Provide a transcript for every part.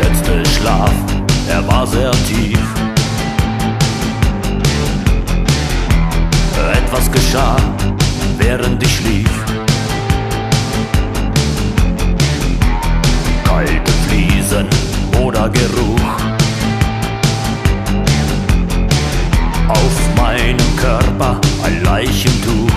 letzte Schlaf, er war sehr tief. Etwas geschah, während ich schlief. Kalte Fliesen oder Geruch auf meinem Körper, ein Leichentuch.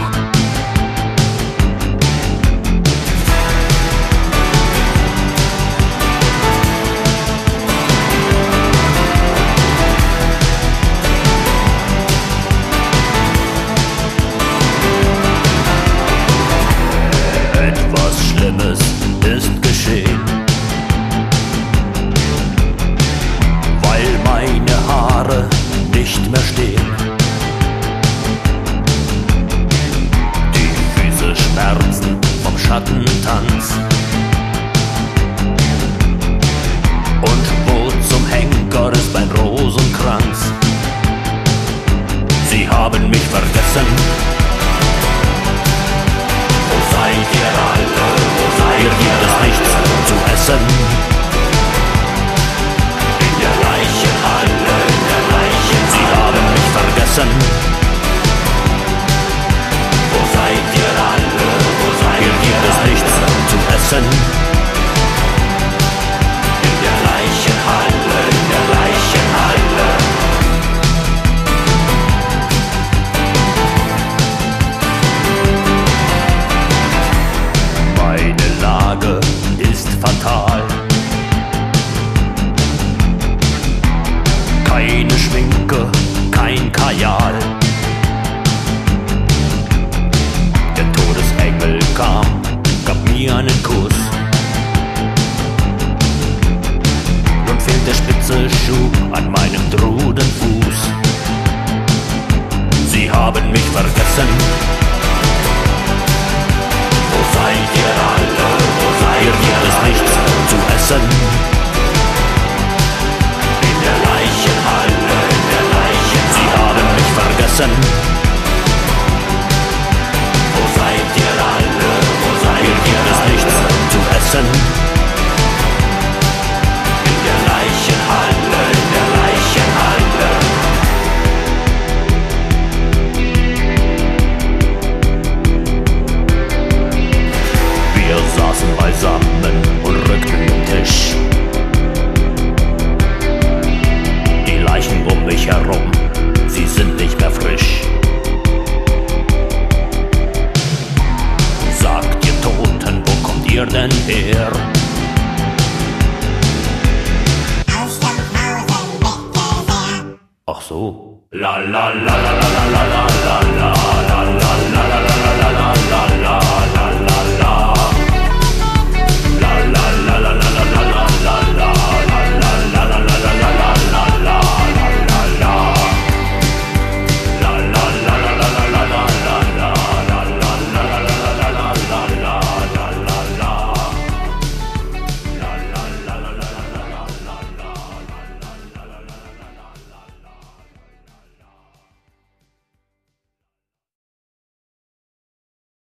Etwas Schlimmes ist geschehen, weil meine Haare nicht mehr stehen. Die Füße schmerzen vom Schattentanz und wo zum Henker ist mein Rosenkranz. Sie haben mich vergessen. Wo seid ihr alle? Wo seid ihr? Hier gibt es nichts zu essen. In der Leichenhalle, in der Leichenhalle. Sie haben mich vergessen. Wo seid ihr alle? Wo seid ihr? Hier gibt es nichts zu essen. In der Leichenhalle, in der Leichenhalle. Meine Lage ist fatal. Keine Schminke, kein Kajal. Der Todesengel kam, gab mir einen Kuss. Nun fehlt der spitze Schuh an meinem Drudenfuß. Sie haben mich vergessen. Wo seid ihr alle? Wo seid ihr? Hier gibt es nichts zu essen. In der Leichenhalle, in der Leichenhalle. Sie haben mich vergessen. Wo seid ihr alle? Wo seid ihr? Hier gibt es nichts zu essen. In der Leichenhalle, in der Leichenhalle. Wir saßen beisammen und rückten den Tisch. Die Leichen um mich herum, sie sind nicht mehr frisch. Sagt ihr Toten, wo kommt ihr denn her? Ach so. La la la la la la la la la.